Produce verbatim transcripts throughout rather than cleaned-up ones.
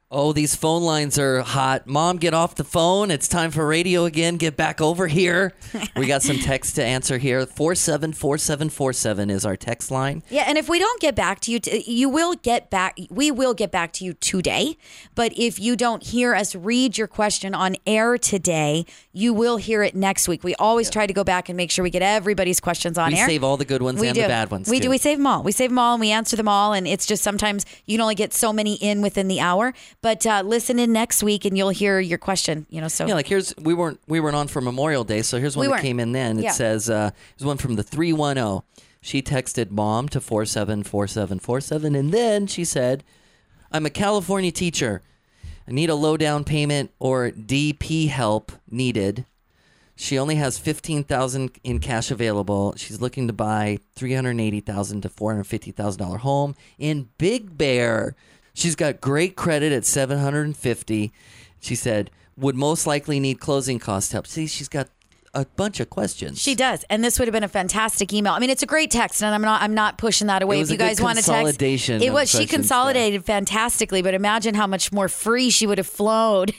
Oh, these phone lines are hot. Mom, get off the phone. It's time for radio again. Get back over here. We got some text to answer here. four seven four seven four seven is our text line. Yeah, and if we don't get back to you, t- you will get back. We will get back to you today. But if you don't hear us read your question on air today, you will hear it next week. We always yeah. try to go back and make sure we get everybody's questions on we air. We save all the good ones we and do. the bad ones, We too. do. We save them all. We save them all and we answer them all. And it's just sometimes you can only get so many in within the hour. But uh, listen in next week and you'll hear your question. You know, so yeah, like here's we weren't we weren't on for Memorial Day, so here's one we that weren't. came in then. It yeah. says uh, there's one from the three one zero. She texted mom to four seven four seven four seven, and then she said, "I'm a California teacher. I need a low down payment or D P help needed. She only has fifteen thousand dollars in cash available. She's looking to buy three hundred eighty thousand dollars to four hundred fifty thousand dollars home in Big Bear. She's got great credit at seven hundred fifty. She said, would most likely need closing cost help." See, she's got a bunch of questions. She does, and this would have been a fantastic email. I mean, it's a great text, and I'm not I'm not pushing that away. It was if you a guys good want to text, consolidation it of was. She questions consolidated fantastically, but imagine how much more free she would have flowed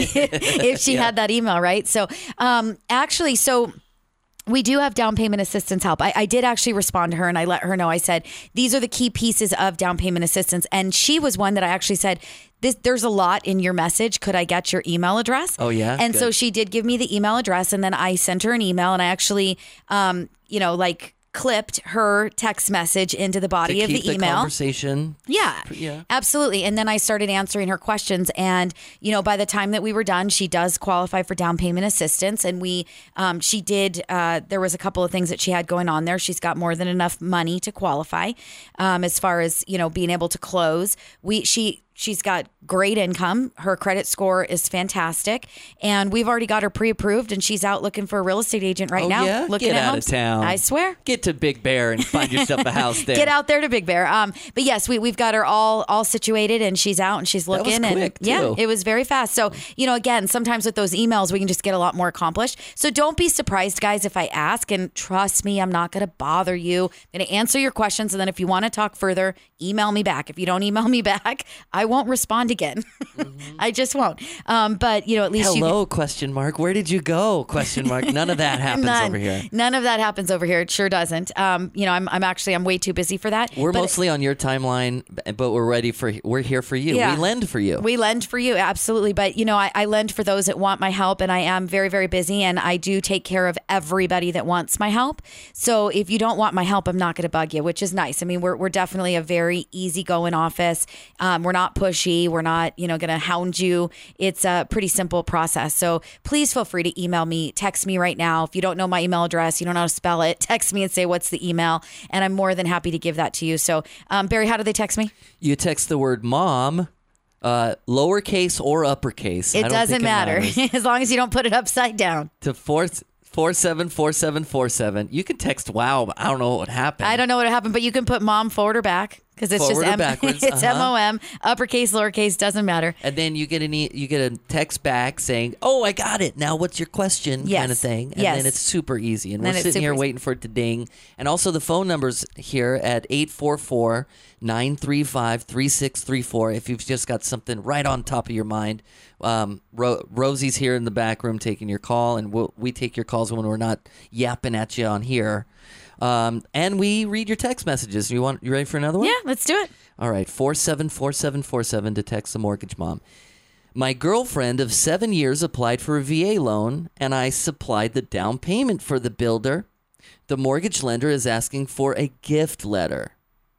if she Yeah. had that email, right? So, um, actually, so. We do have down payment assistance help. I, I did actually respond to her and I let her know. I said, these are the key pieces of down payment assistance. And she was one that I actually said, this, there's a lot in your message. Could I get your email address? Oh, yeah? And Good. so she did give me the email address and then I sent her an email and I actually, um, you know, like clipped her text message into the body to of keep the email. Conversation. Yeah, Yeah. absolutely. And then I started answering her questions. And, you know, by the time that we were done, she does qualify for down payment assistance. And we, um, she did, uh, there was a couple of things that she had going on there. She's got more than enough money to qualify um, as far as, you know, being able to close. We, she, She's got great income. Her credit score is fantastic. And we've already got her pre-approved and she's out looking for a real estate agent right Oh, now. yeah? Looking Get at out homes. of town. I swear. Get to Big Bear and find yourself a house there. Get out there to Big Bear. Um, but yes, we, we've got her all all situated and she's out and she's That was looking. quick, and yeah, too. it was very fast. So, you know, again, sometimes with those emails, we can just get a lot more accomplished. So don't be surprised, guys, if I ask. And trust me, I'm not going to bother you. I'm going to answer your questions. And then if you want to talk further, email me back. If you don't email me back, I won't respond again. Mm-hmm. I just won't. Um, but, you know, at least Hello, you can- question mark. Where did you go? Question mark. None of that happens None. over here. None of that happens over here. It sure doesn't. Um, you know, I'm, I'm actually, I'm way too busy for that. We're But- mostly on your timeline, but we're ready for, we're here for you. Yeah. We lend for you. We lend for you, absolutely. But, you know, I, I lend for those that want my help, and I am very, very busy, and I do take care of everybody that wants my help. So if you don't want my help, I'm not going to bug you, which is nice. I mean, we're, we're definitely a very easygoing office. Um, we're not pushy. We're not, you know, going to hound you. It's a pretty simple process. So please feel free to email me, text me right now. If you don't know my email address, you don't know how to spell it, text me and say, what's the email? And I'm more than happy to give that to you. So, um, Barry, how do they text me? You text the word mom, uh, lowercase or uppercase. I It don't doesn't think matter matters, as long as you don't put it upside down. to four four seven four seven four seven. You can text wow, but I don't know what would happen. I don't know what happened, but you can put mom forward or back because it's Forward just or M- backwards, it's uh-huh. M O M, uppercase, lowercase, doesn't matter. And then you get an e- you get a text back saying, "Oh, I got it. Now what's your question?" Yes. kind of thing. And Yes. then it's super easy. And Then we're it's sitting super here easy. waiting for it to ding. And also the phone number's here at eight four four, nine three five, three six three four if you've just got something right on top of your mind. Um, Ro- Rosie's here in the back room taking your call, and we'll, we take your calls when we're not yapping at you on here. Um, and we read your text messages. You want you ready for another one? Yeah, let's do it. All right, four seven four seven four seven to text the mortgage mom. My girlfriend of seven years applied for a V A loan, and I supplied the down payment for the builder. The mortgage lender is asking for a gift letter.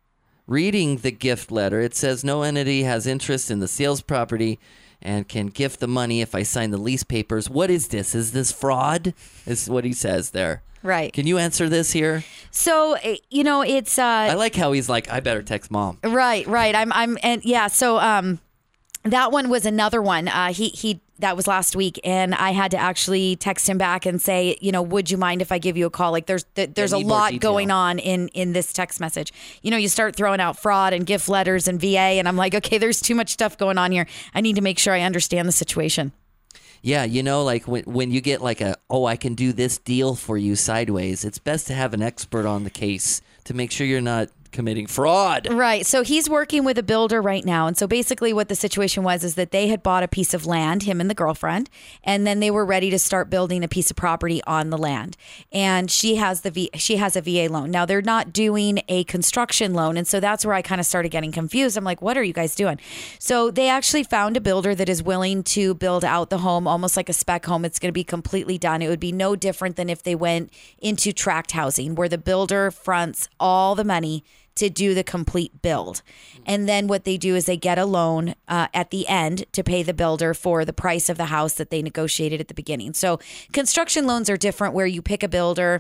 Reading the gift letter, it says no entity has interest in the sales property and can gift the money if I sign the lease papers. What is this? Is this fraud? Is what he says there. Right. Can you answer this here? So, eh, you know, it's uh, I like how he's like, I better text mom. right, right. I'm, I'm, and yeah. So, um, that one was another one. Uh, he, he, that was last week, and I had to actually text him back and say, you know, would you mind if I give you a call? Like, there's, th- there's a need more lot detail. going on in, in this text message. You know, you start throwing out fraud and gift letters and V A, and I'm like, okay, there's too much stuff going on here. I need to make sure I understand the situation. Yeah, you know, like when when you get like a, oh, I can do this deal for you sideways, it's best to have an expert on the case to make sure you're not committing fraud. Right. So he's working with a builder right now. And so basically what the situation was is that they had bought a piece of land, him and the girlfriend, and then they were ready to start building a piece of property on the land. And she has the v- she has a V A loan. Now they're not doing a construction loan. And so that's where I kind of started getting confused. I'm like, what are you guys doing? So they actually found a builder that is willing to build out the home almost like a spec home. It's going to be completely done. It would be no different than if they went into tract housing where the builder fronts all the money to do the complete build. And then what they do is they get a loan uh, at the end to pay the builder for the price of the house that they negotiated at the beginning. So construction loans are different where you pick a builder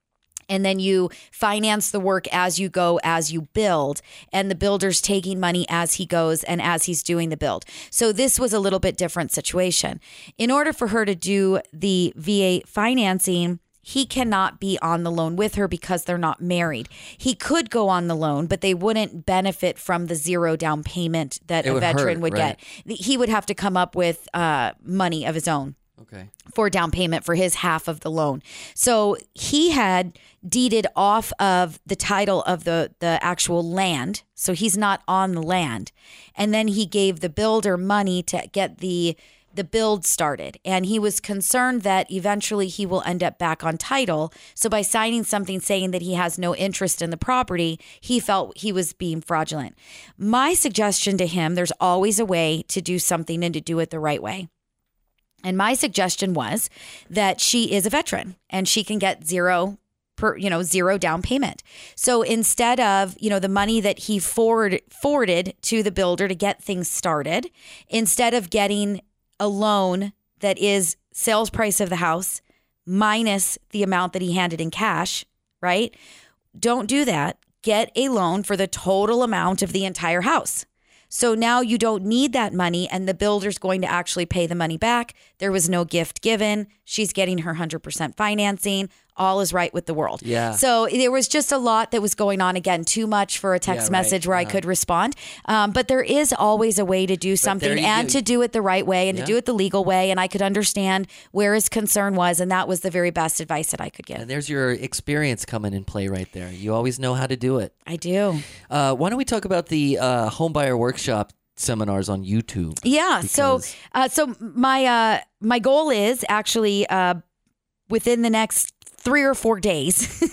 and then you finance the work as you go, as you build, and the builder's taking money as he goes and as he's doing the build. So this was a little bit different situation. In order for her to do the V A financing, he cannot be on the loan with her because they're not married. He could go on the loan, but they wouldn't benefit from the zero down payment that It a would veteran hurt, would right? get. He would have to come up with uh, money of his own. Okay. For down payment for his half of the loan. So he had deeded off of the title of the, the actual land. So he's not on the land. And then he gave the builder money to get the the build started. And he was concerned that eventually he will end up back on title. So by signing something saying that he has no interest in the property, he felt he was being fraudulent. My suggestion to him, there's always a way to do something and to do it the right way. And my suggestion was that she is a veteran and she can get zero per, you know, zero down payment. So instead of, you know, the money that he forward, forwarded to the builder to get things started, instead of getting a loan that is sales price of the house minus the amount that he handed in cash, right? Don't do that. Get a loan for the total amount of the entire house. So now you don't need that money and the builder's going to actually pay the money back. There was no gift given. She's getting her one hundred percent financing. All is right with the world. Yeah. So there was just a lot that was going on. Again, too much for a text Yeah, right. message where I Uh-huh. could respond. Um, but there is always a way to do something you and go. to do it the right way and Yeah. to do it the legal way. And I could understand where his concern was. And that was the very best advice that I could give. And there's your experience coming in play right there. You always know how to do it. I do. Uh, why don't we talk about the uh, homebuyer workshop seminars on YouTube? Yeah. So, Because- uh, so my uh, my goal is actually uh, within the next three or four days.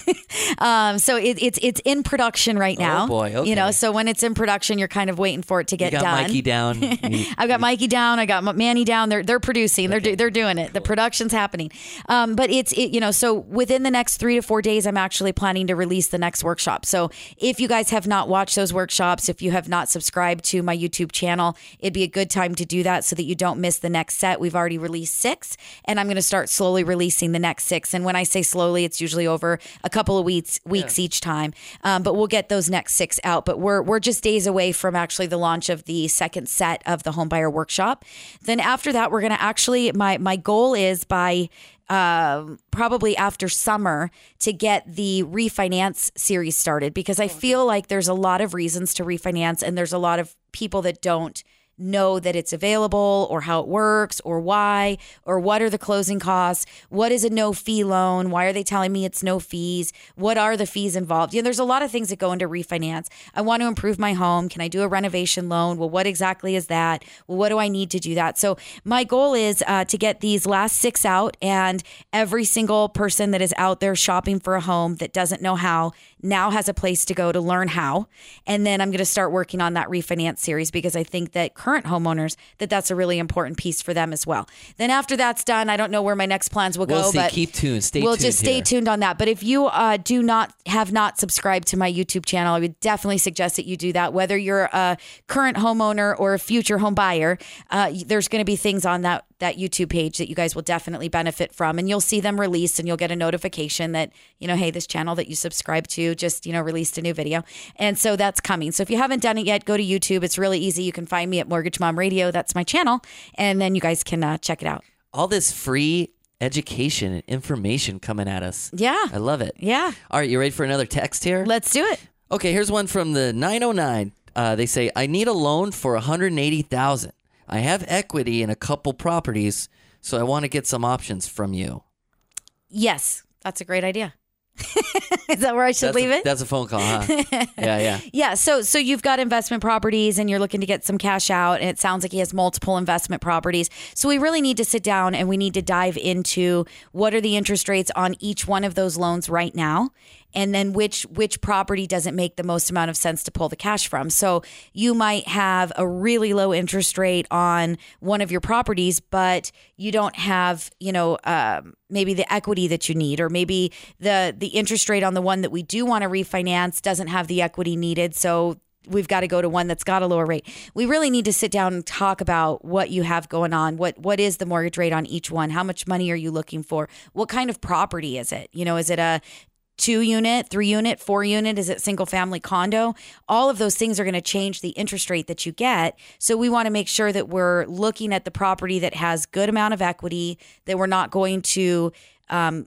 um, so it, it's it's in production right now. Oh, boy, okay. You know, so when it's in production, you're kind of waiting for it to You get got done. Mikey down. You- I've got Mikey down. I got M- Manny down. They're they're producing. They're do, they're doing it. The production's happening. Um, but it's it, you know, so within the next three to four days, I'm actually planning to release the next workshop. So if you guys have not watched those workshops, if you have not subscribed to my YouTube channel, it'd be a good time to do that so that you don't miss the next set. We've already released six, and I'm going to start slowly releasing the next six. And when I say slowly, it's usually over a couple of weeks weeks each time. Um, but we'll get those next six out. But we're we're just days away from actually the launch of the second set of the Homebuyer Workshop. Then after that, we're going to actually my my goal is by uh, probably after summer to get the refinance series started, because I feel like there's a lot of reasons to refinance and there's a lot of people that don't know that it's available or how it works or why or what are the closing costs, what is a no fee loan, why are they telling me it's no fees, what are the fees involved. You know, there's a lot of things that go into refinance. I want to improve my home. Can I do a renovation loan? Well, what exactly is that? Well, what do I need to do that? So my goal is uh, to get these last six out, and every single person that is out there shopping for a home that doesn't know how now has a place to go to learn how. And then I'm going to start working on that refinance series, because I think that current homeowners, that that's a really important piece for them as well. Then after that's done, I don't know where my next plans will We'll go, see. but Keep tuned. Stay we'll tuned just stay here. tuned on that. But if you uh, do not have not subscribed to my YouTube channel, I would definitely suggest that you do that. Whether you're a current homeowner or a future home buyer, uh, there's going to be things on that that YouTube page that you guys will definitely benefit from, and you'll see them released, and you'll get a notification that, you know, hey, this channel that you subscribe to just, you know, released a new video. And so that's coming. So if you haven't done it yet, go to YouTube. It's really easy. You can find me at Mortgage Mom Radio. That's my channel. And then you guys can uh, check it out. All this free education and information coming at us. Yeah. I love it. Yeah. All right, you ready for another text here? Let's do it. Okay, here's one from the nine oh nine. Uh, they say, I need a loan for one hundred eighty thousand dollars. I have equity in a couple properties, so I want to get some options from you. Yes. That's a great idea. Is that where I should that's leave a, it? That's a phone call, huh? yeah, yeah. Yeah. So, so you've got investment properties and you're looking to get some cash out. And it sounds like he has multiple investment properties. So we really need to sit down and we need to dive into what are the interest rates on each one of those loans right now. And then which which property doesn't make the most amount of sense to pull the cash from. So you might have a really low interest rate on one of your properties, but you don't have, you know, um, maybe the equity that you need, or maybe the the interest rate on the one that we do want to refinance doesn't have the equity needed. So we've got to go to one that's got a lower rate. We really need to sit down and talk about what you have going on. What what is the mortgage rate on each one? How much money are you looking for? What kind of property is it? You know, is it a two unit, three unit, four unit? Is it single family condo? All of those things are going to change the interest rate that you get. So we want to make sure that we're looking at the property that has good amount of equity, that we're not going to um,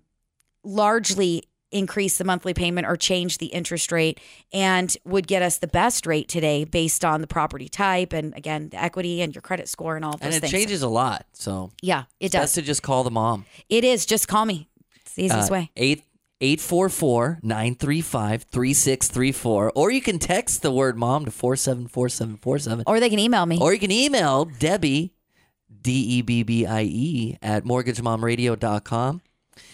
largely increase the monthly payment or change the interest rate, and would get us the best rate today based on the property type and, again, the equity and your credit score and all of those and it things. changes a lot. So yeah, it it's does. best to just call the mom. It is. Just call me. It's the easiest Uh, way. Eight. eight four four, nine three five, three six three four. Or you can text the word mom to four seven four seven four seven. Or they can email me. Or you can email Debbie, D E B B I E, at mortgage mom radio dot com.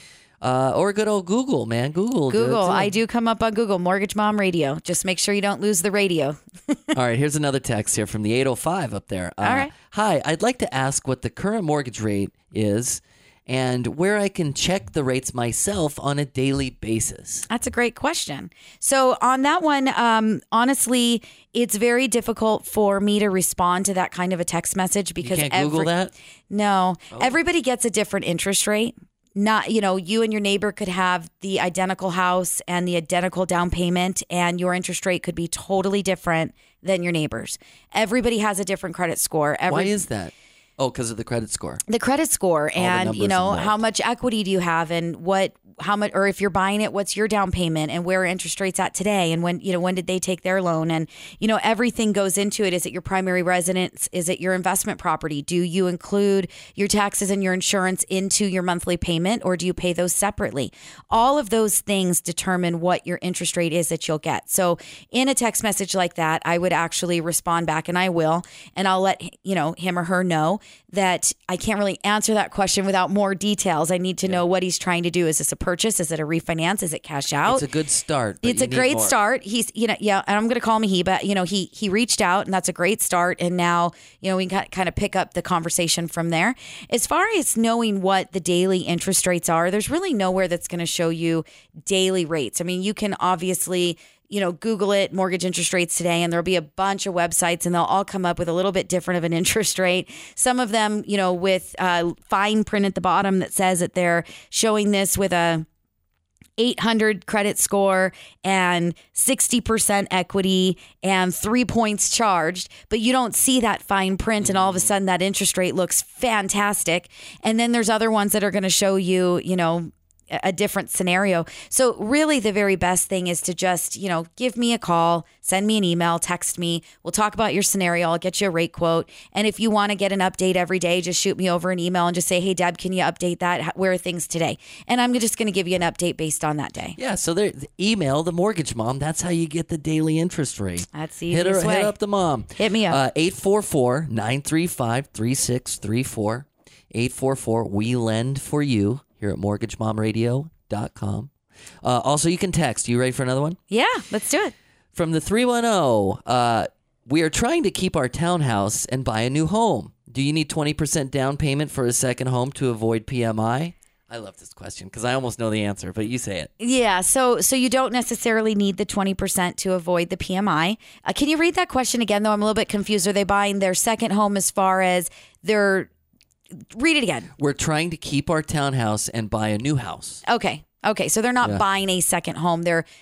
Uh, or good old Google, man. Google. will do it, Google. too. I do come up on Google, Mortgage Mom Radio. Just make sure you don't lose the radio. All right, here's another text here from the eight oh five up there. Uh, All right. Hi, I'd like to ask what the current mortgage rate is and where I can check the rates myself on a daily basis. That's a great question. So on that one, um, honestly, it's very difficult for me to respond to that kind of a text message because You can't Google every- that? No, everybody gets a different interest rate. Not, you know, you and your neighbor could have the identical house and the identical down payment, and your interest rate could be totally different than your neighbor's. Everybody has a different credit score. Every, Why is that? Oh, because of the credit score. the credit score and numbers you know involved. how much equity do you have and what how much, or if you're buying it, what's your down payment and where are interest rates at today, and when you know when did they take their loan, and you know everything goes into it. Is it your primary residence? Is it your investment property? Do you include your taxes and your insurance into your monthly payment, or do you pay those separately? All of those things determine what your interest rate is that you'll get. So in a text message like that, I would actually respond back, and I will, and I'll let you know him or her know that I can't really answer that question without more details. I need to know what he's trying to do. Is this a purchase? Is it a refinance? Is it cash out? It's a good start. but It's you a need great more. start. He's, you know, yeah, and I'm going to call him he, but you know, he he reached out, and that's a great start. And now, you know, we can kind of pick up the conversation from there. As far as knowing what the daily interest rates are, there's really nowhere that's going to show you daily rates. I mean, you can obviously, you know, Google it, mortgage interest rates today, and there'll be a bunch of websites, and they'll all come up with a little bit different of an interest rate. Some of them, you know, with uh, fine print at the bottom that says that they're showing this with a eight hundred credit score and sixty percent equity and three points charged, but you don't see that fine print, and all of a sudden that interest rate looks fantastic. And then there's other ones that are going to show you, you know, a different scenario. So really the very best thing is to just, you know, give me a call, send me an email, text me. We'll talk about your scenario. I'll get you a rate quote. And if you want to get an update every day, just shoot me over an email and just say, hey, Deb, can you update that? Where are things today? And I'm just going to give you an update based on that day. Yeah, so there, email the mortgage mom. That's how you get the daily interest rate. That's the hit her, easiest way. Hit up the mom. Hit me up. Uh, eight four four, nine three five, three six three four. eight four four, we lend for you here at mortgage mom radio dot com. Uh, also, you can text. You ready for another one? Yeah, let's do it. From the three one zero, uh, we are trying to keep our townhouse and buy a new home. Do you need twenty percent down payment for a second home to avoid P M I? I love this question because I almost know the answer, but you say it. Yeah, so so you don't necessarily need the twenty percent to avoid the P M I. Uh, can you read that question again, though? I'm a little bit confused. Are they buying their second home as far as their... Read it again. We're trying to keep our townhouse and buy a new house. Okay. Okay. So they're not Yeah. buying a second home. They're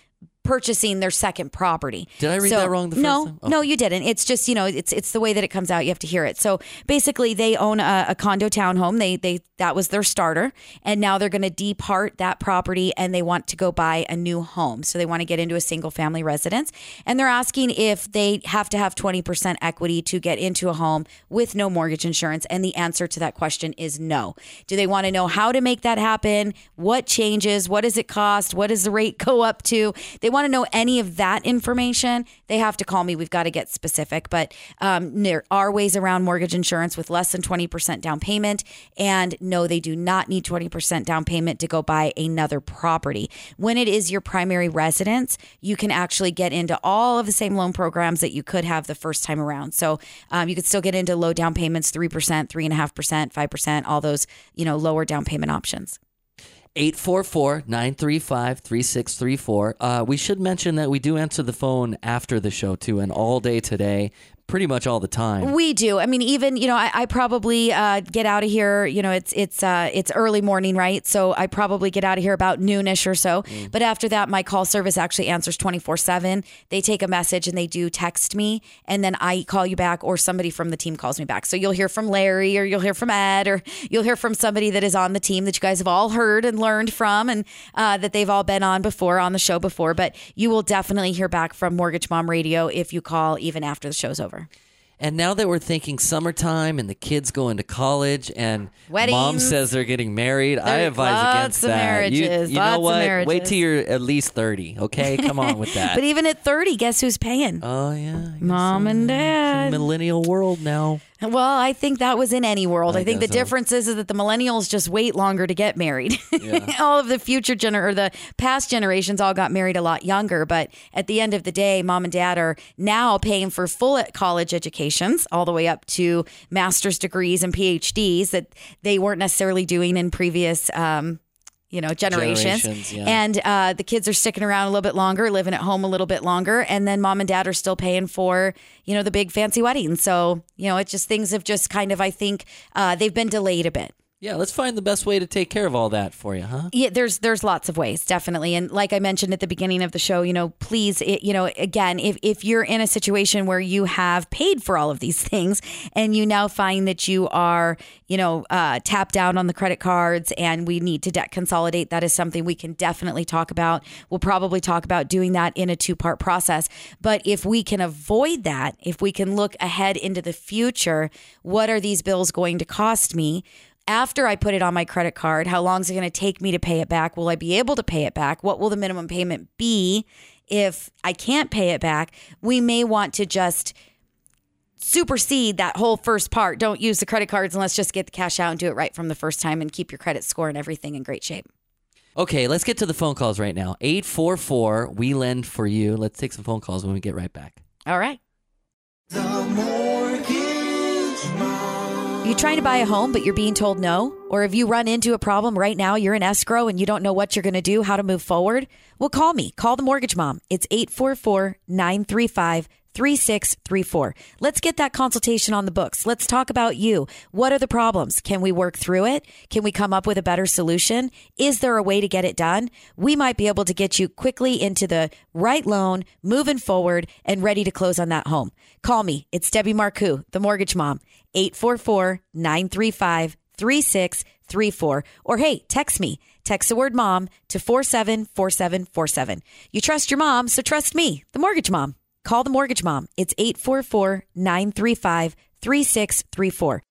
purchasing their second property. Did I read So- that wrong the first no, time? No, you didn't. It's just, you know, it's it's the way that it comes out. You have to hear it. So basically, they own a, a condo townhome. They they that was their starter, and now they're going to depart that property, and they want to go buy a new home. So they want to get into a single family residence, and they're asking if they have to have twenty percent equity to get into a home with no mortgage insurance. And the answer to that question is no. Do they want to know how to make that happen? What changes? What does it cost? What does the rate go up to? They want to know any of that information. They have to call me. We've got to get specific. But um, there are ways around mortgage insurance with less than twenty percent down payment. And no, they do not need twenty percent down payment to go buy another property. When it is your primary residence, you can actually get into all of the same loan programs that you could have the first time around. So um, you could still get into low down payments, three percent, three point five percent, five percent, all those, you know, lower down payment options. eight four four, nine three five, three six three four. Uh, we should mention that we do answer the phone after the show, too, and all day today, pretty much all the time. We do. I mean, even, you know, I, I probably uh, get out of here, you know, it's it's uh, it's early morning, right? So I probably get out of here about noonish or so. Mm. But after that, my call service actually answers twenty-four seven. They take a message and they do text me, and then I call you back, or somebody from the team calls me back. So you'll hear from Larry, or you'll hear from Ed, or you'll hear from somebody that is on the team that you guys have all heard and learned from, and uh, that they've all been on before, on the show before. But you will definitely hear back from Mortgage Mom Radio if you call even after the show's over. And now that we're thinking summertime and the kids going to college and Weddings. Mom says they're getting married, I There- advise lots against of that. marriages, you you lots know of what? marriages. Wait till you're at least thirty, okay? Come on with that. But even at thirty, guess who's paying? oh, yeah. I guess Mom so. and It's a Dad. millennial world now. Well, I think that was in any world. I I, think the guess so. difference is, is that the millennials just wait longer to get married. Yeah. all of the future gener or the past generations all got married a lot younger. But at the end of the day, mom and dad are now paying for full college educations all the way up to master's degrees and P H Ds that they weren't necessarily doing in previous um you know, generations. Generations, yeah. And uh, the kids are sticking around a little bit longer, living at home a little bit longer. And then mom and dad are still paying for, you know, the big fancy wedding. So, you know, it's just things have just kind of, I think, uh, they've been delayed a bit. Yeah, let's find the best way to take care of all that for you, huh? Yeah, there's there's lots of ways, definitely. And like I mentioned at the beginning of the show, you know, please, it, you know, again, if, if you're in a situation where you have paid for all of these things and you now find that you are, you know, uh, tapped out on the credit cards and we need to debt consolidate, that is something we can definitely talk about. We'll probably talk about doing that in a two-part process. But if we can avoid that, if we can look ahead into the future, what are these bills going to cost me? After I put it on my credit card, how long is it going to take me to pay it back? Will I be able to pay it back? What will the minimum payment be if I can't pay it back? We may want to just supersede that whole first part. Don't use the credit cards and let's just get the cash out and do it right from the first time and keep your credit score and everything in great shape. Okay, let's get to the phone calls right now. eight four four, we lend for you. Let's take some phone calls when we get right back. All right. The Mortgage Mom. Are you trying to buy a home, but you're being told no? Or have you run into a problem right now, you're in escrow and you don't know what you're going to do, how to move forward? Well, call me. Call the Mortgage Mom. It's eight four four, nine three five, three six three four. Let's get that consultation on the books. Let's talk about you. What are the problems? Can we work through it? Can we come up with a better solution? Is there a way to get it done? We might be able to get you quickly into the right loan, moving forward, and ready to close on that home. Call me. It's Debbie Marcoux, the Mortgage Mom. eight four four, nine three five, three six three four. Or hey, text me. Text the word mom to four seven four seven four seven. You trust your mom, so trust me, the Mortgage Mom. Call the Mortgage Mom. It's eight four four, nine three five, three six three four.